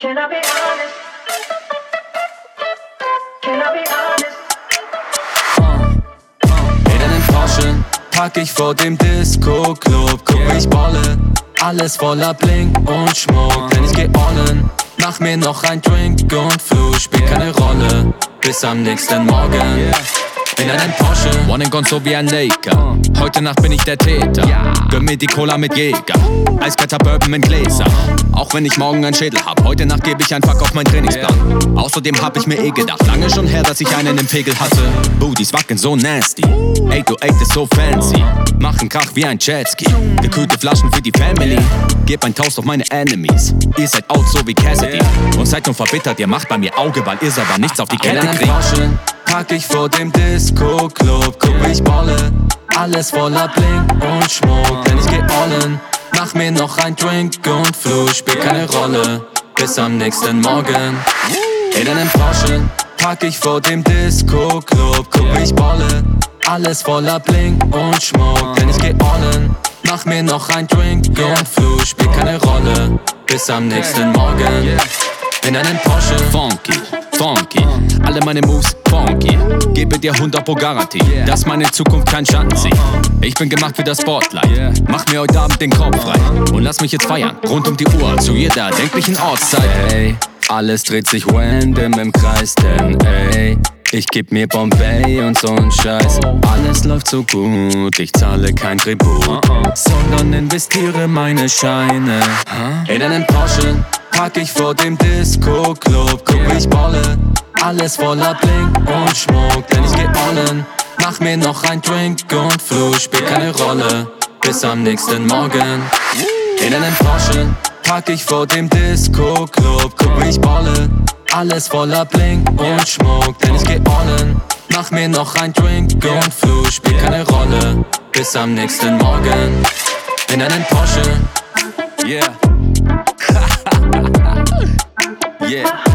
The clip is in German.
Can I be honest? Can I be honest? In den Flaschen pack ich vor dem Disco-Club. Guck, ich bolle, alles voller Blink und Schmuck. Denn ich geh allen, mach mir noch ein Drink und Flu. Spielt keine Rolle, bis am nächsten Morgen. In einem Porsche, One and gone so wie ein Laker. Heute Nacht bin ich der Täter. Gönn mir die Cola mit Jäger. Eiskalter Bourbon in Gläser. Auch wenn ich morgen einen Schädel hab. Heute Nacht gebe ich ein Fuck auf meinen Trainingsplan. Außerdem hab ich mir gedacht, lange schon her, dass ich einen im Pegel hatte. Booties wackeln so nasty. 808 ist so fancy. Machen Krach wie ein Jetski. Gekühlte Flaschen für die Family. Geb ein Toast auf meine Enemies. Ihr seid out so wie Cassidy. Und seid nun verbittert, ihr macht bei mir Auge, weil ihr selber nichts auf die Kette kriegt. Pack ich vor dem Disco-Club. Guck, ich bolle, alles voller Blink und Schmuck. Denn ich geh allen, mach mir noch ein Drink und Flu. Spielt keine Rolle, bis am nächsten Morgen. In einem Porsche pack ich vor dem Disco-Club. Guck, ich bolle, alles voller Blink und Schmuck. Denn ich geh allen, mach mir noch ein Drink und Flu. Spielt keine Rolle, bis am nächsten Morgen. In einem Porsche, Funky, funky, alle meine Moves funky. Gebe dir 100 pro Garantie, dass meine Zukunft kein Schatten sieht. Ich bin gemacht für das Spotlight. Mach mir heute Abend den Kopf frei und lass mich jetzt feiern, rund um die Uhr, zu jeder erdenklichen Ortszeit. Ey, alles dreht sich random im Kreis, denn ey, ich geb mir Bombay und so'n Scheiß. Alles läuft so gut, ich zahle kein Tribut, sondern investiere meine Scheine. in einem Porsche pack ich vor dem Disco-Club. Guck, ich bolle, alles voller Blink und Schmuck. Denn ich geh allen, mach mir noch ein Drink und Flu. Spielt keine Rolle, bis am nächsten Morgen. In einem Porsche pack ich vor dem Disco-Club. Guck, ich bolle, alles voller Blink und Schmuck. Denn ich geh allen, mach mir noch ein Drink und Flu. Spielt keine Rolle, bis am nächsten Morgen. In einem Porsche, Yeah. Yeah.